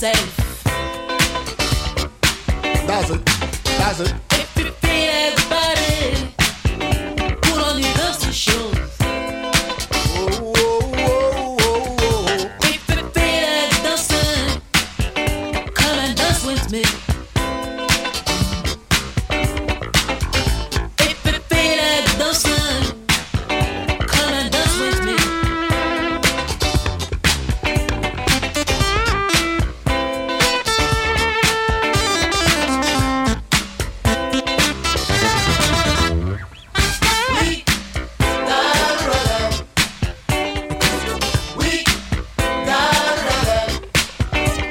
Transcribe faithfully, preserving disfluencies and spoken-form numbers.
yourself. That's it. That's it. If you feel everybody, put on your dusty shoes. Whoa, whoa, whoa, whoa, whoa. If you feel like dancing, come and dance with me.